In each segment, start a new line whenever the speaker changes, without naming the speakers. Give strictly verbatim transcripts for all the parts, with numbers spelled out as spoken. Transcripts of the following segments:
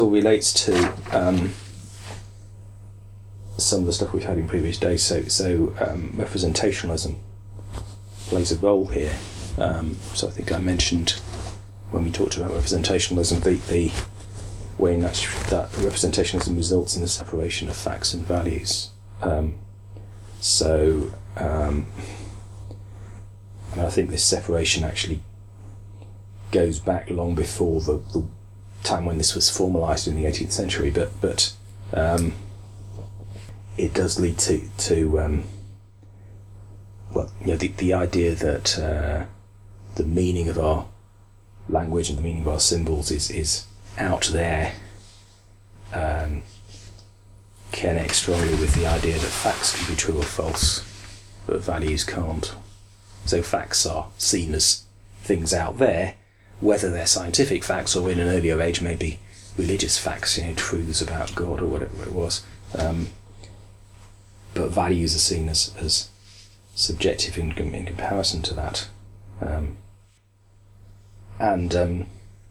relates to um, some of the stuff we've had in previous days. So, so um, representationalism plays a role here. Um, so I think I mentioned when we talked about representationalism, the, the way in which that representationalism results in the separation of facts and values. Um, so, um, and I think this separation actually goes back long before the, the time when this was formalised in the eighteenth century, but but um, it does lead to to um, well, you know, the the idea that uh, the meaning of our language and the meaning of our symbols is is out there, um, connects strongly with the idea that facts can be true or false, but values can't. So facts are seen as things out there, whether they're scientific facts or in an earlier age maybe religious facts, you know, truths about God or whatever it was. Um, but values are seen as, as subjective in, in comparison to that. Um, and um,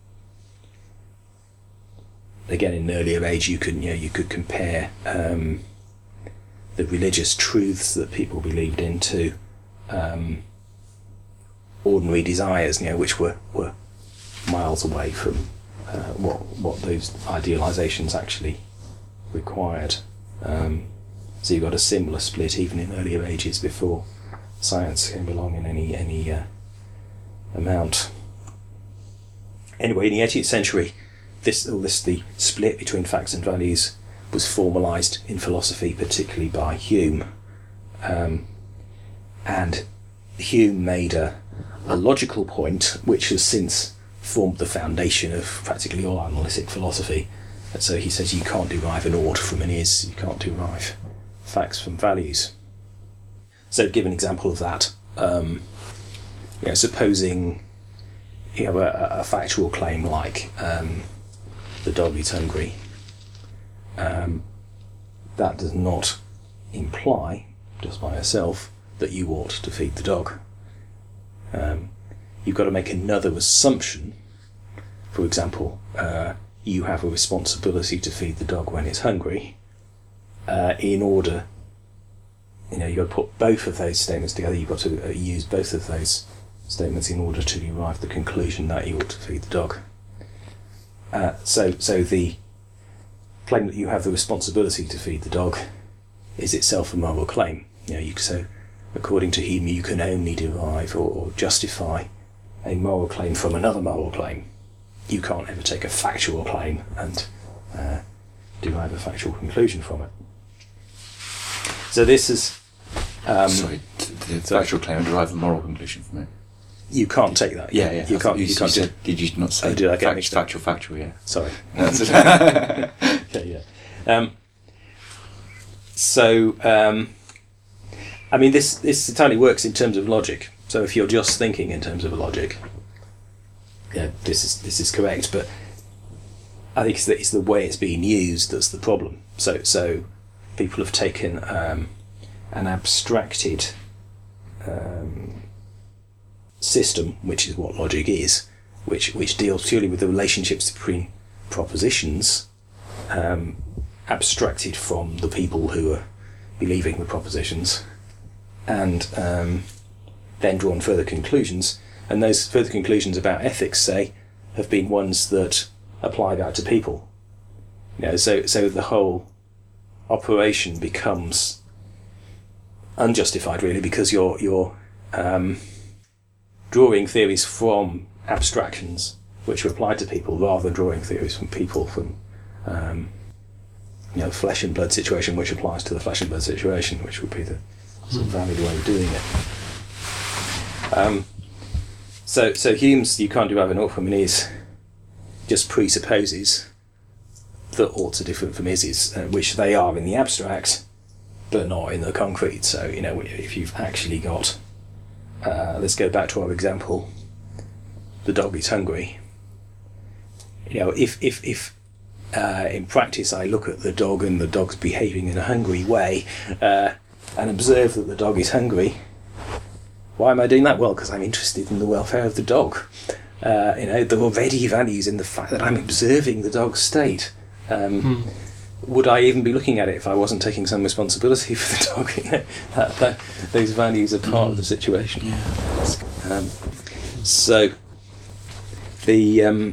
again, in an earlier age, you could, you know, you could compare um, the religious truths that people believed in to um, ordinary desires, you know, which were, were miles away from uh, what what those idealisations actually required. Um, so you got a similar split even in earlier ages before science came along in any any uh, amount. Anyway, in the eighteenth century, this all this the split between facts and values was formalised in philosophy, particularly by Hume, um, and Hume made a, a logical point which has since formed the foundation of practically all analytic philosophy. And so he says you can't derive an ought from an is, you can't derive facts from values. So to give an example of that, um, you know, supposing you have a, a factual claim like um, the dog is hungry, um, that does not imply, just by itself, that you ought to feed the dog. Um, you've got to make another assumption. For example, uh, you have a responsibility to feed the dog when it's hungry. Uh, in order, you know, you've got to put both of those statements together. You've got to uh, use both of those statements in order to derive the conclusion that you ought to feed the dog. Uh, so, so the claim that you have the responsibility to feed the dog is itself a moral claim. You know, you so. According to him, you can only derive or, or justify a moral claim from another moral claim. You can't ever take a factual claim and uh, derive a factual conclusion from it. So this is... Um,
Sorry, the factual claim and derive a moral conclusion from it.
You can't take that.
Yeah, yeah.
You can't.
You,
you
you
can't.
said, did you not say
oh, did I get
fact,
mixed up?
factual, factual? Yeah.
Sorry.
That's it.
Okay, yeah. Um, so... Um, I mean, this, this entirely works in terms of logic. So if you're just thinking in terms of logic, yeah, this is this is correct. But I think it's the, it's the way it's being used that's the problem. So so people have taken um, an abstracted um, system, which is what logic is, which which deals purely with the relationships between propositions, um, abstracted from the people who are believing the propositions, and um, then drawn further conclusions. And those further conclusions about ethics, say, have been ones that apply that to people. You know, so so the whole operation becomes unjustified, really, because you're you're um, drawing theories from abstractions which are applied to people, rather than drawing theories from people from um, you know, flesh and blood situation, which applies to the flesh and blood situation, which would be the sort of valid way of doing it. Um, so, so Hume's "you can't derive an ought from an is" just presupposes that oughts are different from ises, uh, which they are in the abstract, but not in the concrete. So, you know, if you've actually got, uh, let's go back to our example, the dog is hungry. You know, if if if uh, in practice I look at the dog and the dog's behaving in a hungry way, uh, and observe that the dog is hungry, why am I doing that? Well, because I'm interested in the welfare of the dog. Uh, you know, there are already values in the fact that I'm observing the dog's state. Um,
Hmm.
Would I even be looking at it if I wasn't taking some responsibility for the dog? You know, that, that, those values are part of the situation.
Yeah.
Um, so the um,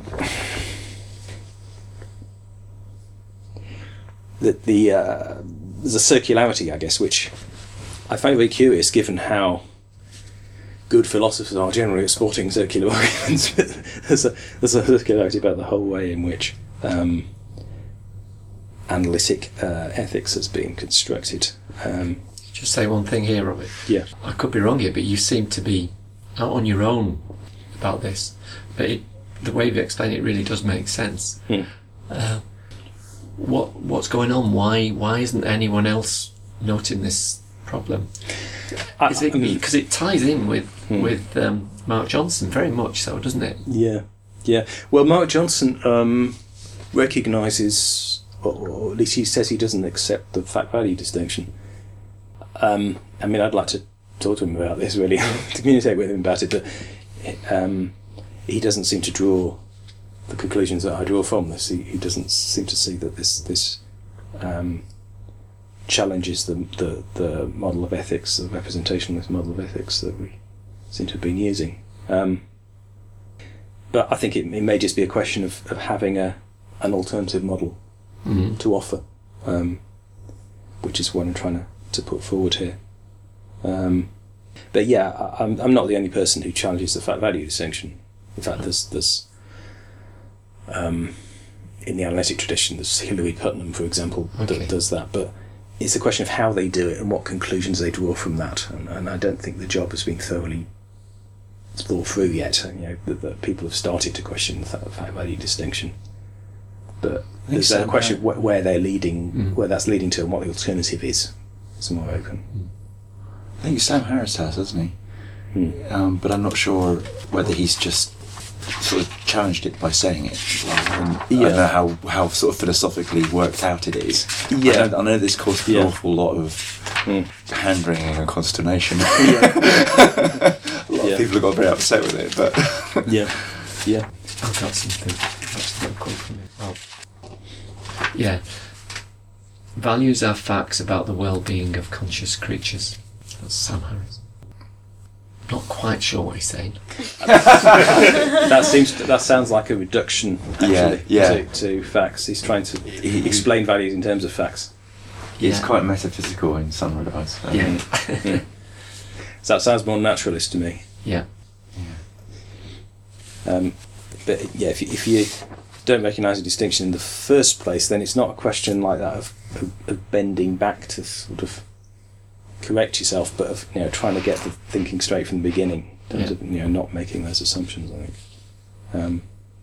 the, the uh, there's a circularity, I guess, which I find very curious, given how good philosophers are generally at sporting circular arguments. there's a there's a circularity about the whole way in which um, analytic uh, ethics has been constructed. Um,
Just say one thing here, Robert.
yeah.
I could be wrong here, but you seem to be out on your own about this. But it, the way you explain it really does make sense.
Hmm.
Uh, what what's going on? Why why isn't anyone else noting this problem?
I-
Is it
I mean-
because it ties in with
Hmm.
with um, Mark Johnson very much so, doesn't it?
Yeah, yeah. Well, Mark Johnson um, recognises, or, or at least he says he doesn't accept the fact-value distinction. Um, I mean, I'd like to talk to him about this, really, to communicate with him about it, but um, he doesn't seem to draw the conclusions that I draw from this. He, he doesn't seem to see that this this um, challenges the, the the model of ethics, the representationalist model of ethics that we seem to have been using. Um, but I think it, it may just be a question of, of having a an alternative model
Mm-hmm.
to offer, um, which is what I'm trying to, to put forward here. Um, but yeah, I, I'm I'm not the only person who challenges the fact value distinction. In fact, there's there's um, in the analytic tradition, there's Hilary Putnam, for example,
Okay.
that does that. But it's a question of how they do it and what conclusions they draw from that. And, and I don't think the job has been thoroughly thought through yet. You know, that, that people have started to question the fact value distinction. But there's
so,
a question
yeah.
of wh- where they're leading,
Mm.
where that's leading to, and what the alternative is. It's more open.
I think Sam Harris has, hasn't
Hmm.
he? Um, but I'm not sure whether he's just sort of challenged it by saying it. And I
Yeah.
don't know how, how sort of philosophically worked out it is.
Yeah.
I know, I know this caused an
Yeah.
awful lot of
Hmm.
hand-wringing and consternation.
Yeah.
A lot
Yeah.
of people have got very upset with it, but
Yeah, yeah.
I've got something that's not come from it. Oh. Yeah. Values are facts about the well-being of conscious creatures. That's Sam Harris. Not quite sure what he's saying.
That seems to, that sounds like a reduction, actually,
Yeah, yeah.
To, to facts. He's trying to
He- he-
explain values in terms of facts.
he's
Yeah.
quite metaphysical in some regards. Um,
Yeah.
So that sounds more naturalist to me.
Yeah.
Um, but yeah, if you, if you don't recognise a distinction in the first place, then it's not a question like that of, of, of bending back to sort of correct yourself, but of, you know, trying to get the thinking straight from the beginning in terms
Yeah.
of, you know, not making those assumptions, I think. Um,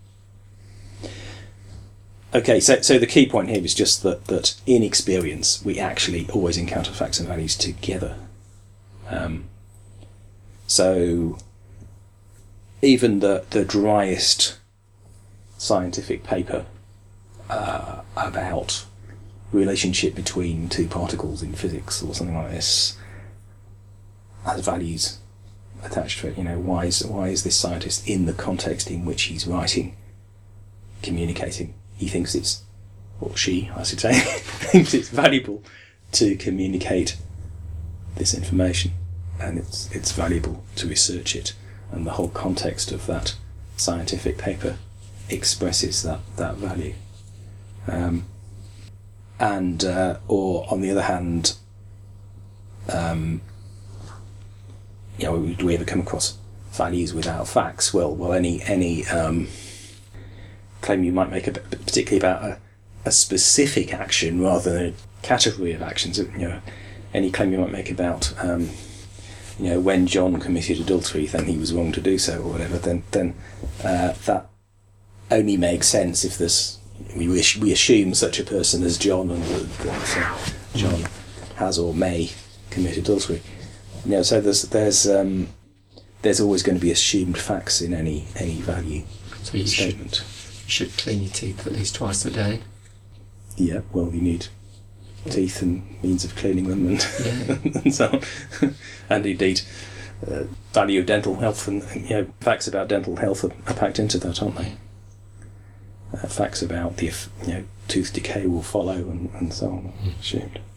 okay, so so the key point here is just that, that in experience we actually always encounter facts and values together. Um, so even the the driest scientific paper uh, about relationship between two particles in physics or something like this has values attached to it. You know, why is why is this scientist, in the context in which he's writing, communicating? He thinks it's, or she, I should say, thinks it's valuable to communicate this information, and it's it's valuable to research it, and the whole context of that scientific paper expresses that that value. Um, and uh, or on the other hand, um, you know, do we ever come across values without facts? Well, well, any any um, claim you might make, a, particularly about a, a specific action rather than a category of actions. You know, any claim you might make about, um, you know, when John committed adultery, then he was wrong to do so, or whatever. Then then uh, that only makes sense if there's we wish we assume such a person as John, and that uh, John has or may commit adultery. You know, so there's there's um, there's always going to be assumed facts in any any value
So you should,
statement.
you should clean your teeth at least twice a day.
Yeah, well, you need teeth and means of cleaning them, and
Yeah.
and so on. And indeed, uh, value of dental health and, you know, facts about dental health are, are packed into that, aren't they? uh, facts about the eff- you know tooth decay will follow and, and so on. Assumed.